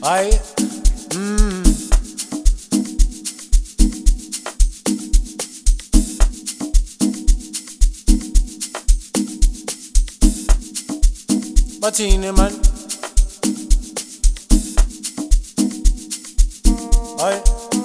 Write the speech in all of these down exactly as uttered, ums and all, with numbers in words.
Aye. Mm. Martini man. Aye.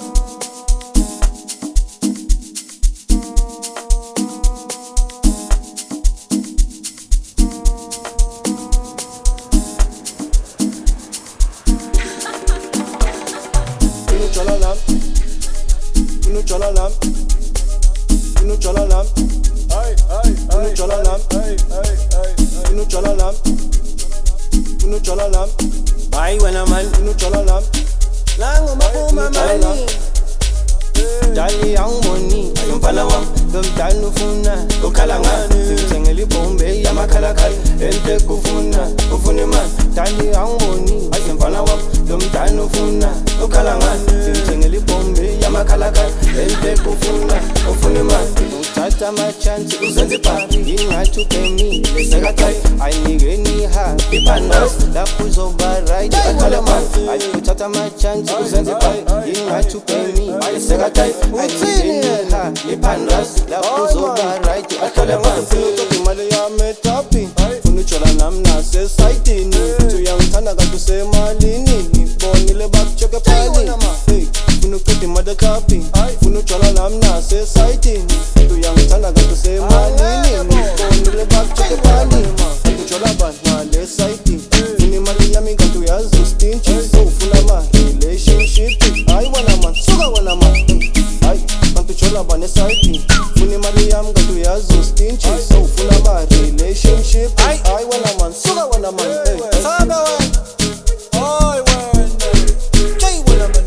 Chalalam, unu chalalam, unu chalalam, ay ay unu chalalam, ay ay ay unu chalalam, unu chalalam, ay wana man unu chalalam, lango makuma mani, dali ang moni, yung palawang, dum danu funa, ukalangan, singeli bombe ya makalakal, ente kufuna, kufuni man, dali ang moni, yung palawang, dum danu funa, ukalangan. Makalakal, ente kufuna, ufuni man. Utata machansi uzanzipari, ingatupe mi, lesagatai. Ainigeni ha, pipanas, lapuzo barai, akalaman. Utata machansi uzanzipari, ingatupe mi, lesagatai. Ainigeni ha, pipanas, lapuzo barai, akalaman. Funutoki malaya metapi, funuchola namna se saitini. Tuyang tanaga tuse malini, nipongile bakchoke pali. Funukoti madakapi, funu chola lamna se sighting. Tu yang tana gato se malini, nipongile bakchoke pali. Tu chola ban male sighting, funi mali yami gato ya zustinchi. So funa ma relationship, ay wana man, suga wana man. Ay, tu chola ban sighting, funi mali yam gato ya zustinchi. So funa ma relationship, ay wana man, suga wana man. Saga wan, ay wan, jay wana man.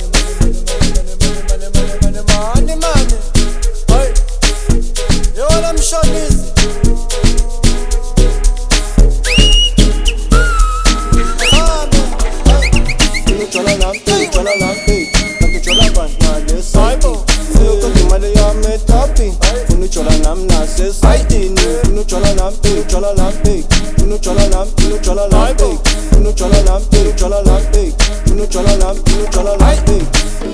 Shot this. Funu chola lam, funu chola lam, hey. Nanti chola ban na le saiti. Funu kanti male ya me tapi. Funu chola lam na se saiti. Funu chola lam, funu chola lam, hey. Funu chola lam, funu chola lam, hey. Funu chola lam, funu chola lam, hey. Funu chola lam, funu chola lam, hey.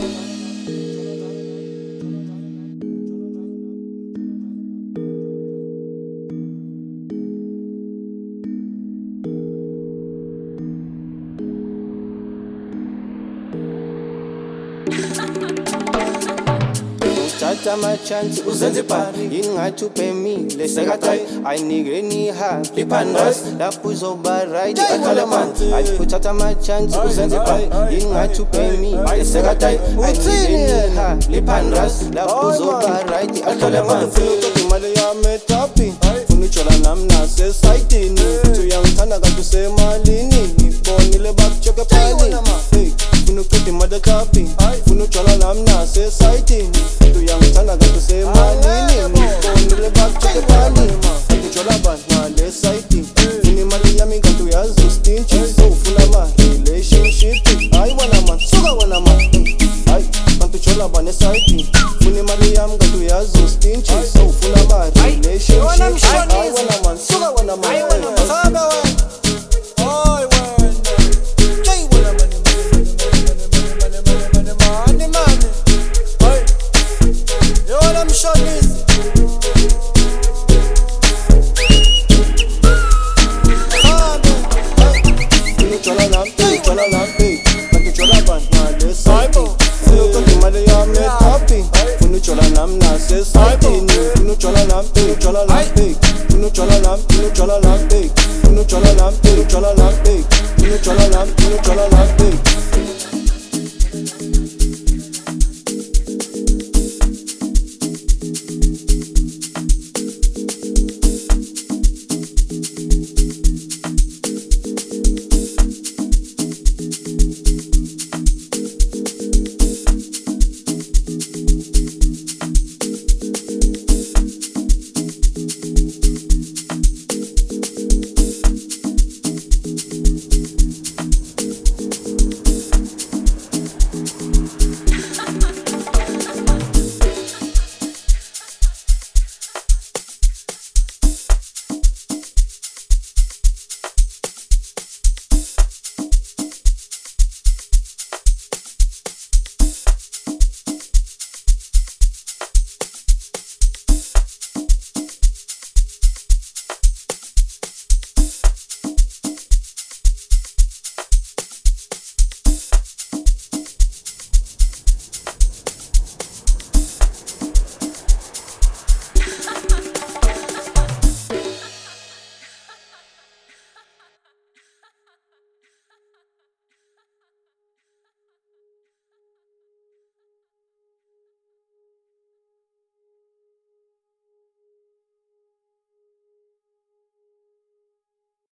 Utata machansi uzanzipari, ingatupe mi, lesagatai. Ainigeni ha, pipanas, lapuzo barai, akalaman. Utata machansi uzanzipari, ingatupe mi, lesagatai. Ainigeni ha, pipanas, lapuzo barai, akalaman. Funutoki malaya metapi, funu chola namna se saitini. Tuyang tana gato se malini, nipongile bakchoke pali. Funukoti madakapi, funu chola lamna se saitini. Tuyang tana gato se malini, nipongile bakchoke pali. Tu chola ban male saiti, funi mali yami gato ya zustinchi. So funa ma relationship, ay wana man, suga wana man. Ay, tu chola ban saiti, funi mali yam gato ya zustinchi. So funa ma relationship, ay wana man, suga wana man. Saga wan, ay wan, jay wana man. Shot this. Funu chola lam, funu chola lam, hey. Nanti chola ban male saiti. Funu kanti male ya me tapi. Funu chola lam na se saiti. Funu chola lam, funu chola lam, hey. Funu chola lam, funu chola lam, hey. Funu chola lam, funu chola lam, hey. Funu chola lam, funu chola lam, hey.